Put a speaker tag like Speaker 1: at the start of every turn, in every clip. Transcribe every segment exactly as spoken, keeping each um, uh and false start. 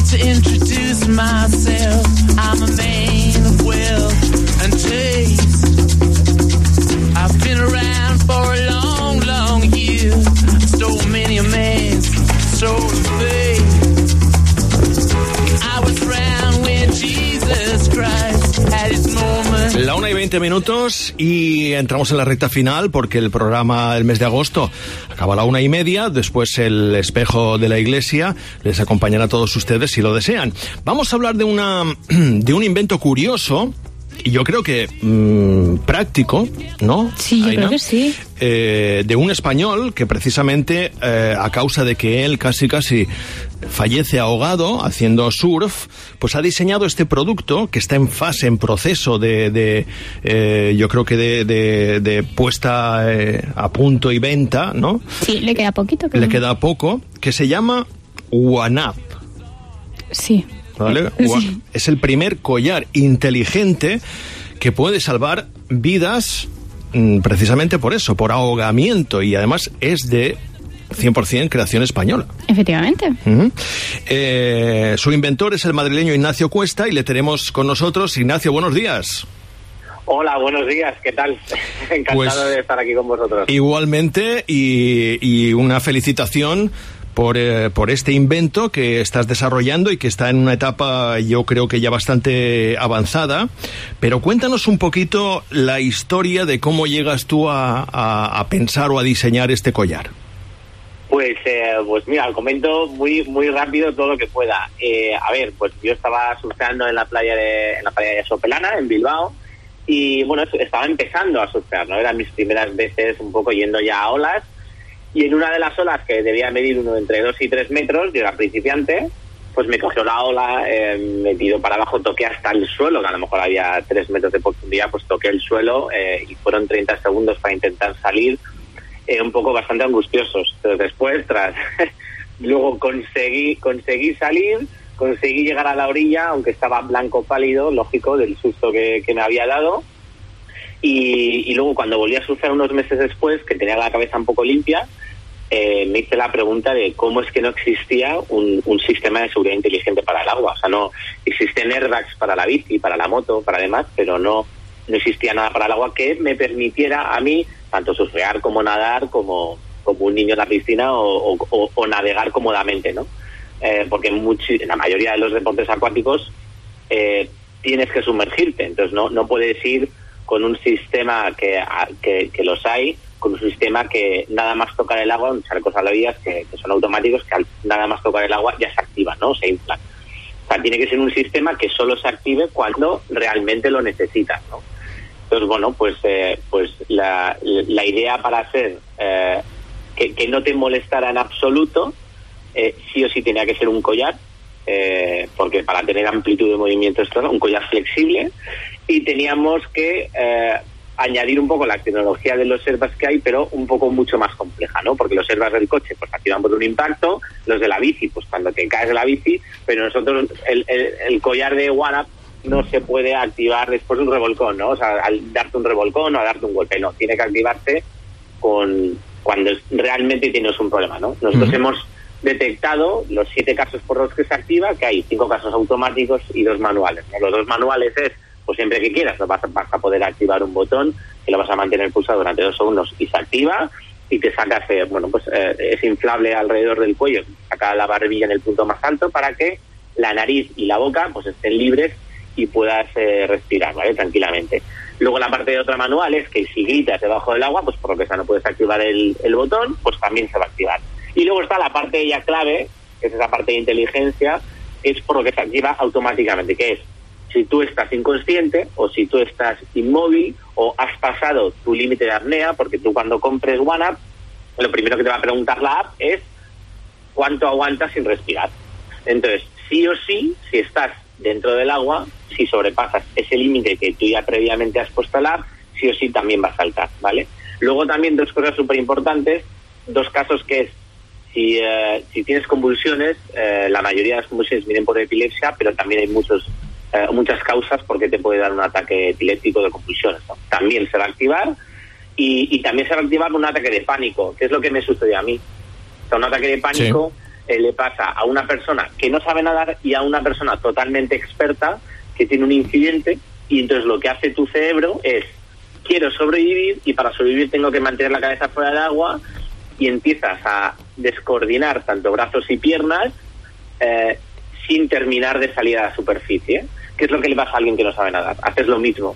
Speaker 1: to introduce myself. I'm a man of wealth and taste. I've been around for a long, long year. Stole many a man's soul of faith. I was around when Jesus Christ had his moment.
Speaker 2: La una y veinte minutos y entramos en la recta final porque el programa del mes de agosto acaba a la una y media. Después el espejo de la iglesia les acompañará a todos ustedes si lo desean. Vamos a hablar de una de un invento curioso y yo creo que mmm, práctico, ¿no?
Speaker 3: Sí, yo
Speaker 2: Aina,
Speaker 3: creo que sí.
Speaker 2: Eh, de un español que precisamente eh, a causa de que él casi casi fallece ahogado haciendo surf, pues ha diseñado este producto que está en fase, en proceso de, de eh, yo creo que de, de, de puesta eh, a punto y venta, ¿no?
Speaker 3: Sí, le queda poquito. Creo.
Speaker 2: Le queda poco, que se llama OneUp.
Speaker 3: Sí.
Speaker 2: ¿Vale?
Speaker 3: Sí.
Speaker 2: Es el primer collar inteligente que puede salvar vidas precisamente por eso, por ahogamiento, y además es de cien por ciento creación española.
Speaker 3: Efectivamente.
Speaker 2: Uh-huh. Eh, su inventor es el madrileño Ignacio Cuesta y le tenemos con nosotros. Ignacio, buenos días.
Speaker 4: Hola, buenos días, ¿qué tal? Encantado pues, de estar aquí con vosotros.
Speaker 2: Igualmente, y, y una felicitación por, eh, por este invento que estás desarrollando y que está en una etapa, yo creo que ya bastante avanzada. Pero cuéntanos un poquito la historia de cómo llegas tú a, a, a pensar o a diseñar este collar.
Speaker 4: Pues, eh, pues mira, comento muy muy rápido todo lo que pueda. Eh, a ver, pues yo estaba surfeando en la playa de en la playa de Sopelana, en Bilbao, y bueno, estaba empezando a surfear, ¿no? Eran mis primeras veces un poco yendo ya a olas. Y en una de las olas, que debía medir uno entre dos y tres metros, yo era principiante, pues me cogió la ola, eh, me tiró para abajo, toqué hasta el suelo, que a lo mejor había tres metros de profundidad, pues toqué el suelo eh, y fueron treinta segundos para intentar salir, eh, un poco bastante angustiosos. Pero después, tras luego conseguí conseguí salir, conseguí llegar a la orilla, aunque estaba blanco pálido, lógico, del susto que, que me había dado. Y, y luego cuando volví a surfear unos meses después, que tenía la cabeza un poco limpia, eh, me hice la pregunta de cómo es que no existía un, un sistema de seguridad inteligente para el agua. O sea, no existen airbags para la bici, para la moto, para demás, pero no, no existía nada para el agua que me permitiera a mí tanto surfear como nadar como, como un niño en la piscina o, o, o navegar cómodamente, ¿no? Eh, porque en, muchi, en la mayoría de los deportes acuáticos eh, tienes que sumergirte, entonces no, no puedes ir con un sistema que, que, que los hay, con un sistema que nada más tocar el agua, chalecos salvavidas que, que son automáticos, que al nada más tocar el agua ya se activan, ¿no? Se inflan. O sea, tiene que ser un sistema que solo se active cuando realmente lo necesitas, ¿no? Entonces, bueno, pues eh, pues la, la idea para hacer eh, que, que no te molestara en absoluto, eh, sí o sí tenía que ser un collar, eh, porque para tener amplitud de movimiento esto, ¿no? Un collar flexible, y teníamos que eh, añadir un poco la tecnología de los airbags que hay, pero un poco mucho más compleja, ¿no? Porque los airbags del coche pues activan por un impacto, los de la bici pues cuando te caes de la bici, pero nosotros el, el, el collar de OneUp no se puede activar después de un revolcón, ¿no? O sea, al darte un revolcón o a darte un golpe, no, tiene que activarse con cuando realmente tienes un problema, ¿no? Nosotros uh-huh. hemos detectado los siete casos por los que se activa, que hay cinco casos automáticos y dos manuales, ¿no? Los dos manuales es, pues siempre que quieras, vas a, vas a poder activar un botón que lo vas a mantener pulsado durante dos segundos y se activa y te sacas, eh, bueno, pues eh, es inflable alrededor del cuello, saca la barbilla en el punto más alto para que la nariz y la boca pues estén libres y puedas eh, respirar, ¿vale? Tranquilamente. Luego la parte de otra manual es que si gritas debajo del agua, pues por lo que sea no puedes activar el, el botón, pues también se va a activar. Y luego está la parte ya clave, que es esa parte de inteligencia, que es por lo que se activa automáticamente, que es si tú estás inconsciente o si tú estás inmóvil o has pasado tu límite de apnea, porque tú cuando compres OneUp, lo primero que te va a preguntar la app es cuánto aguantas sin respirar. Entonces, sí o sí, si estás dentro del agua, si sobrepasas ese límite que tú ya previamente has puesto a la app, sí o sí también va a saltar, ¿vale? Luego también dos cosas súper importantes, dos casos que es, si, eh, si tienes convulsiones, eh, la mayoría de las convulsiones vienen por epilepsia, pero también hay muchos eh, muchas causas por qué te puede dar un ataque epiléptico de convulsiones, ¿no? También se va a activar y, y también se va a activar un ataque de pánico, que es lo que me sucedió a mí. O sea, un ataque de pánico, sí. eh, le pasa a una persona que no sabe nadar y a una persona totalmente experta que tiene un incidente, y entonces lo que hace tu cerebro es, quiero sobrevivir y para sobrevivir tengo que mantener la cabeza fuera del agua, y empiezas a descoordinar tanto brazos y piernas eh, sin terminar de salir a la superficie, que es lo que le pasa a alguien que no sabe nadar. Haces lo mismo.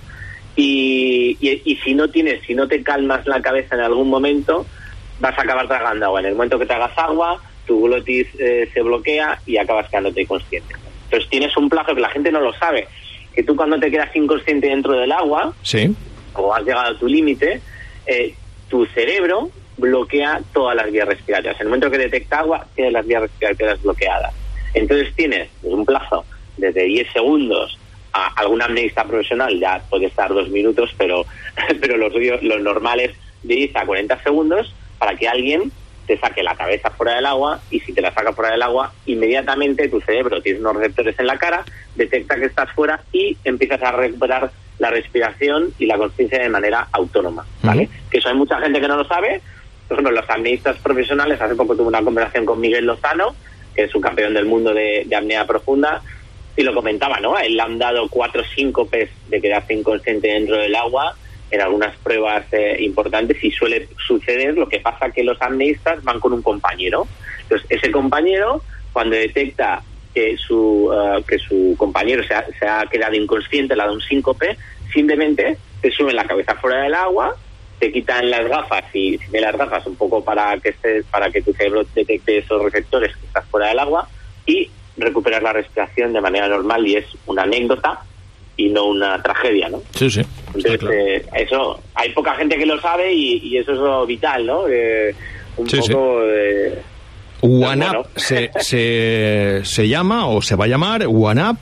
Speaker 4: Y, y, y si no tienes, si no te calmas la cabeza en algún momento, vas a acabar tragando agua. En el momento que tragas agua, tu glotis eh, se bloquea y acabas quedándote inconsciente. Entonces tienes un plazo que la gente no lo sabe, que tú cuando te quedas inconsciente dentro del agua,
Speaker 2: sí,
Speaker 4: o has llegado a tu límite, eh, tu cerebro bloquea todas las vías respiratorias. En el momento que detecta agua, tienes las vías respiratorias bloqueadas. Entonces tienes un plazo desde diez segundos a algún apneísta profesional, ya puede estar dos minutos, pero pero los, los normales de diez a cuarenta segundos para que alguien te saque la cabeza fuera del agua, y si te la saca fuera del agua, inmediatamente tu cerebro tiene unos receptores en la cara, detecta que estás fuera y empiezas a recuperar la respiración y la conciencia de manera autónoma, ¿vale? Uh-huh. Que eso hay mucha gente que no lo sabe. Por ejemplo, los apneístas profesionales, hace poco tuve una conversación con Miguel Lozano, que es un campeón del mundo de, de apnea profunda, y lo comentaba, ¿no? A él le han dado cuatro síncopes de quedarse inconsciente dentro del agua en algunas pruebas eh, importantes, y suele suceder. Lo que pasa que los apneístas van con un compañero. Entonces, ese compañero, cuando detecta que su uh, que su compañero se ha, se ha quedado inconsciente, le ha dado un síncope, simplemente te suben la cabeza fuera del agua, te quitan las gafas, y de las gafas un poco para que estés, para que tu cerebro detecte esos receptores que estás fuera del agua, y recuperar la respiración de manera normal, y es una anécdota y no una tragedia, ¿no?
Speaker 2: Sí, sí.
Speaker 4: Entonces,
Speaker 2: claro.
Speaker 4: eh, eso, hay poca gente que lo sabe, y, y eso es lo vital, ¿no? Eh, un
Speaker 2: sí,
Speaker 4: poco
Speaker 2: sí.
Speaker 4: de...
Speaker 2: OneUp
Speaker 4: bueno.
Speaker 2: se, se, se llama, o se va a llamar OneUp,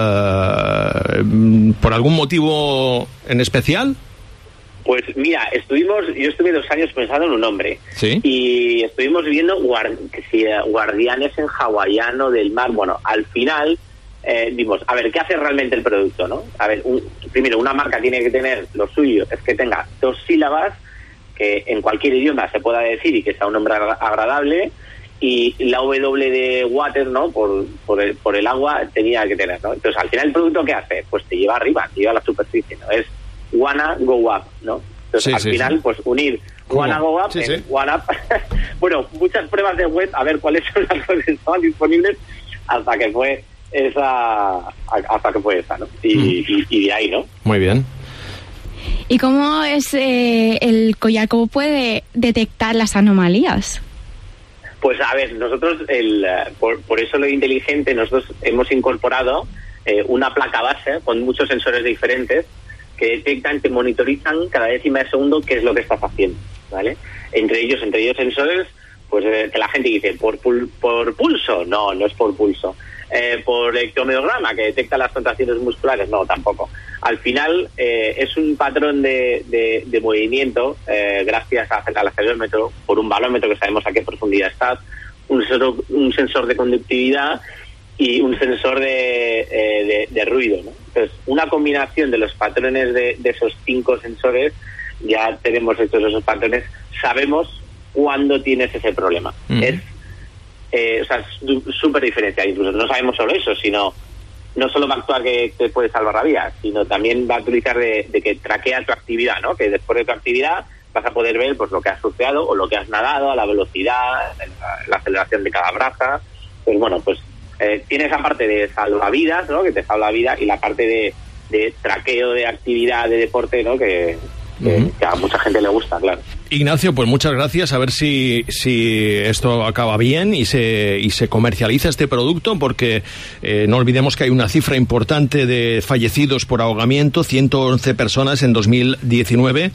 Speaker 2: uh, ¿por algún motivo en especial?
Speaker 4: Pues mira, estuvimos, yo estuve dos años pensando en un nombre.
Speaker 2: ¿Sí?
Speaker 4: Y estuvimos viendo guard, que si, uh, guardianes en hawaiano del mar. Bueno, al final eh, vimos, a ver, ¿qué hace realmente el producto, no? A ver, un, primero, una marca tiene que tener, lo suyo es que tenga dos sílabas, que en cualquier idioma se pueda decir y que sea un nombre agradable, y la W de water, ¿no? Por, por, el, por el agua tenía que tener, ¿no? Entonces, al final, ¿el producto qué hace? Pues te lleva arriba, te lleva a la superficie, ¿no? Es Wanna Go Up, ¿no? Entonces,
Speaker 2: sí,
Speaker 4: al
Speaker 2: sí,
Speaker 4: final,
Speaker 2: sí.
Speaker 4: pues unir Wanna Go Up
Speaker 2: sí,
Speaker 4: en
Speaker 2: sí.
Speaker 4: One Up. Bueno, muchas pruebas de web, a ver cuáles son las cosas que estaban disponibles, hasta que fue esa, hasta que fue esa, ¿no? Y, mm. y, y de ahí, ¿no?
Speaker 2: Muy bien.
Speaker 3: ¿Y cómo es eh, el collar? ¿Cómo puede detectar las anomalías?
Speaker 4: Pues a ver, nosotros, el, por, por eso lo inteligente, nosotros hemos incorporado eh, una placa base con muchos sensores diferentes que detectan, te monitorizan cada décima de segundo qué es lo que estás haciendo, ¿vale? Entre ellos, entre ellos sensores, pues eh, que la gente dice, ¿por, pul- por pulso? No, no es por pulso. Eh, ¿Por electromiograma, que detecta las contracciones musculares? No, tampoco. Al final, eh, es un patrón de, de, de movimiento, eh, gracias a, al acelerómetro, por un balómetro que sabemos a qué profundidad estás, un sensor, un sensor de conductividad y un sensor de, eh, de, de ruido, ¿no? Entonces, una combinación de los patrones de, de esos cinco sensores, ya tenemos hechos esos patrones, sabemos cuándo tienes ese problema. Mm. Es, eh, o sea, es súper diferencial. Incluso no sabemos solo eso, sino no solo va a actuar que te puede salvar la vida, sino también va a utilizar de, de que traquea tu actividad, ¿no? Que después de tu actividad vas a poder ver pues lo que has surfeado o lo que has nadado, a la velocidad, la, la aceleración de cada braza. Pues bueno, pues eh, tiene esa parte de salvavidas, ¿no? Que te salva la vida, y la parte de, de traqueo de actividad, de deporte, ¿no? Que, que, uh-huh. que a mucha gente le gusta, claro.
Speaker 2: Ignacio, pues muchas gracias. A ver si, si esto acaba bien y se, y se comercializa este producto, porque eh, no olvidemos que hay una cifra importante de fallecidos por ahogamiento, ciento once personas en dos mil diecinueve,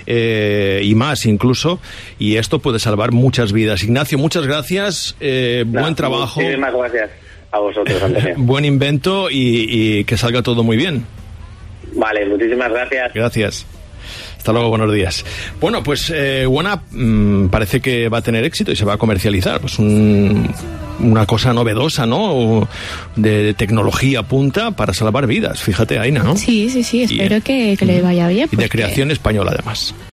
Speaker 2: eh, y más incluso, y esto puede salvar muchas vidas. Ignacio, muchas gracias, eh, no, buen trabajo.
Speaker 4: Muchísimas gracias a vosotros, Antonio.
Speaker 2: Buen invento y, y que salga todo muy bien.
Speaker 4: Vale, muchísimas gracias.
Speaker 2: Gracias. Hasta luego, buenos días. Bueno, pues eh, OneUp mmm, parece que va a tener éxito y se va a comercializar. Pues un, una cosa novedosa, ¿no? De, de tecnología punta para salvar vidas. Fíjate, Aina, ¿no?
Speaker 3: Sí, sí, sí. Espero y, que, que le vaya bien.
Speaker 2: Y de creación española, además.